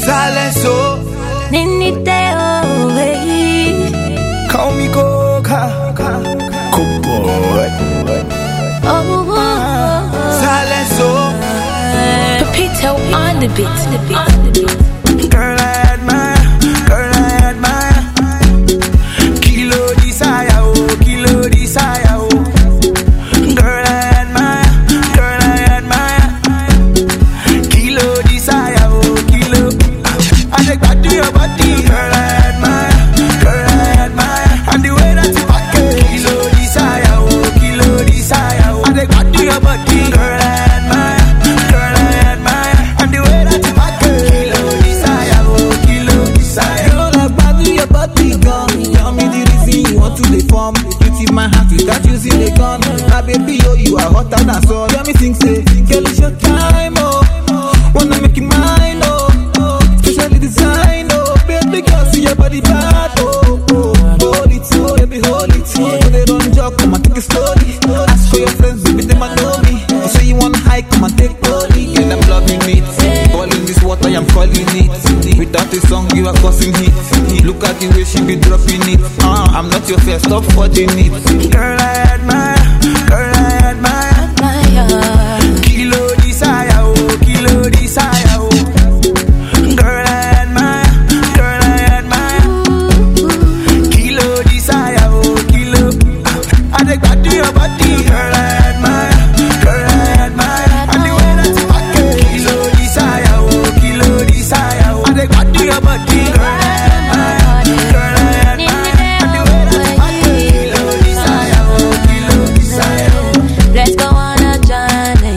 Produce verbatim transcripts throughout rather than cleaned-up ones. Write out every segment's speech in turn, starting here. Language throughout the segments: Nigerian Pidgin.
Saleso Niniteo, hey. Call me Coca Coca Oh, Saleso Pepito on the beat. Girl, I admire, girl, I admire. Kilo desire, oh, kilo desire, oh. Girl, I admire, girl, I admire. Kilo desire, oh, kilo. I take back to your body, girl, I admire, girl, I admire. And the way that you back it, kilo desire, oh, kilo desire, oh. I take back to your body, girl, I admire, girl, I admire. And the way that you back it, kilo desire, oh, kilo desire. Girl, I value your body, gun. Tell me the reason you want to deform. You tip my hand without using a gun. My baby, oh, you are hotter than sun. Tell me things, say, girl, it's your time, oh. Wanna make you mine, oh. Specially design, oh. Baby, girl, see your body bad, oh. oh. Hold it, oh, baby, hold it. When they don't jump, come and take it slowly. Ask for your friends, baby, they might know me. You say you want high, come and take body. And I'm loving it. Calling this water, I'm calling it. Without a song, you are causing heat. Look at the way she be dropping it. Uh, I'm not your first, stop forging it. Girl, I admire, girl, I admire. Kilo desire, oh, kilo desire, oh. Girl, I admire, girl, I admire. Kilo desire, oh, kilo. I take back to your body, girl, I admire, girl, I admire. And the way that you back it, kilo desire, oh, kilo desire, oh. I take back to your body, girl, I admire, girl, I admire. And the way that you back it, kilo desire, oh, kilo desire, oh. Let's go on a journey.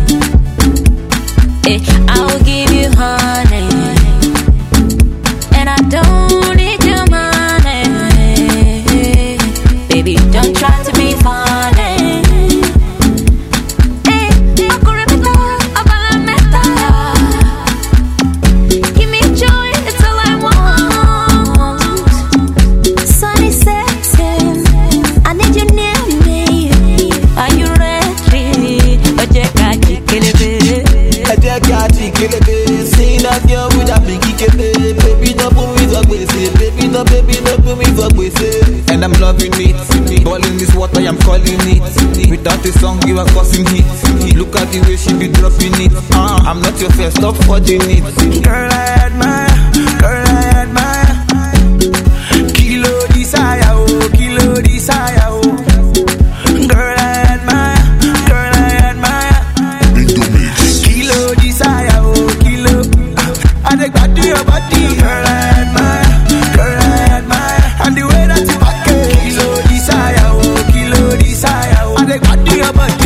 Eh, I will give you honey, and I don't need your money. Baby, don't try to be funny. Eh, I could rip it up, up on la meta. Give me joy, it's all I want. Sunny setting, I need you near me. Are you ready? Ojeka jikelebe. I just got to kill it. See that girl with a big kick. Baby, no put me for crazy. Baby, no, baby, no put me for crazy. And I'm loving it. Balling this water, I'm calling it. Without a song, you are causing heat. Look at the way she be dropping it. Uh, I'm not your first, stop forging it. Girl, I admire, girl, I admire. Kilo desire, oh, kilo desire, oh. Girl, I admire, girl, I admire. Kilo desire, oh, kilo. I take back to your body, girl, I admire, girl, I admire. And the way that you back it, kilo desire, oh, kilo desire, oh. I take back to your body.